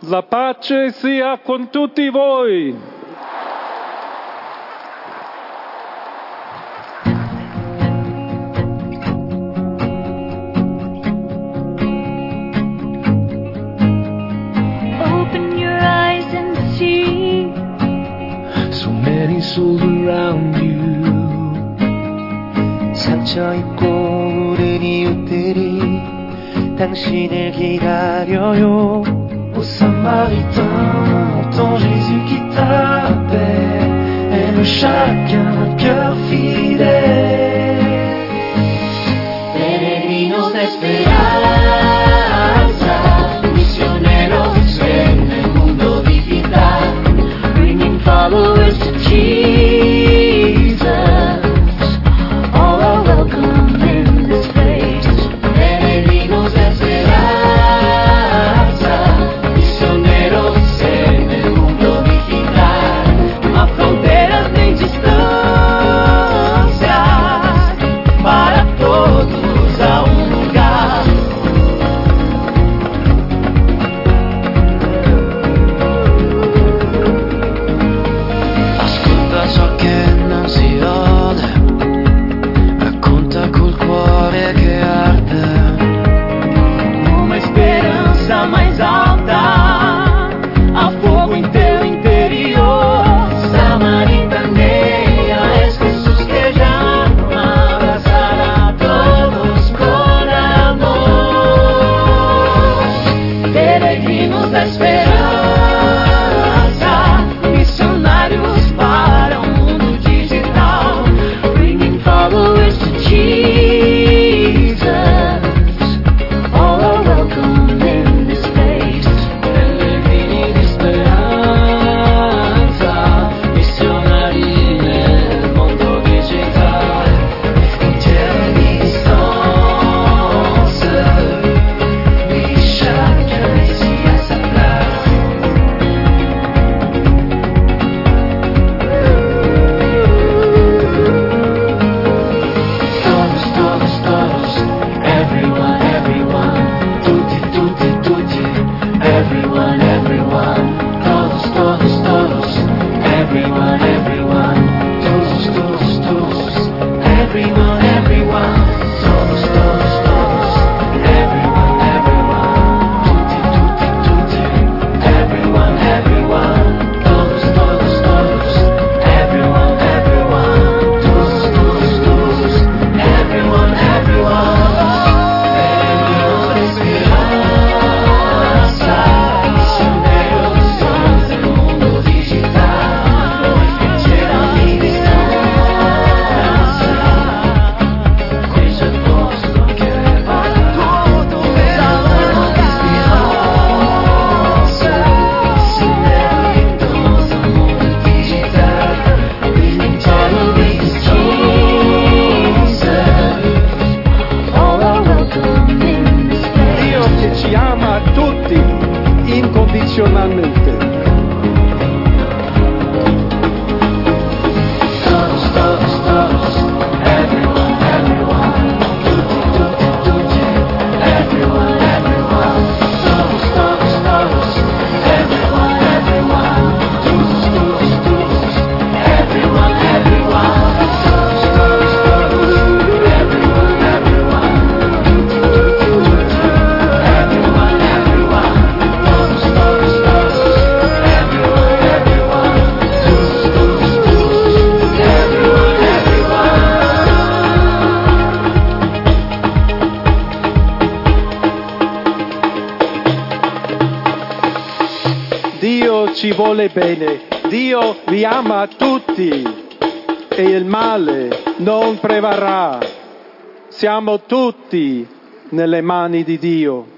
La pace sia con tutti voi. Open your eyes and see. So many souls around you. 상처 입고 우는 이웃들이 당신을 기다려요. Au Samaritain, ton Jésus qui t'appelle, aime chacun, cœur fidèle. Peregrinos de esperanza, misioneros en el mundo digital, bringing followers to Jesus. All are welcome in this place. Peregrinos de esperanza. Ci vuole bene, Dio vi ama tutti e il male non prevarrà. Siamo tutti nelle mani di Dio.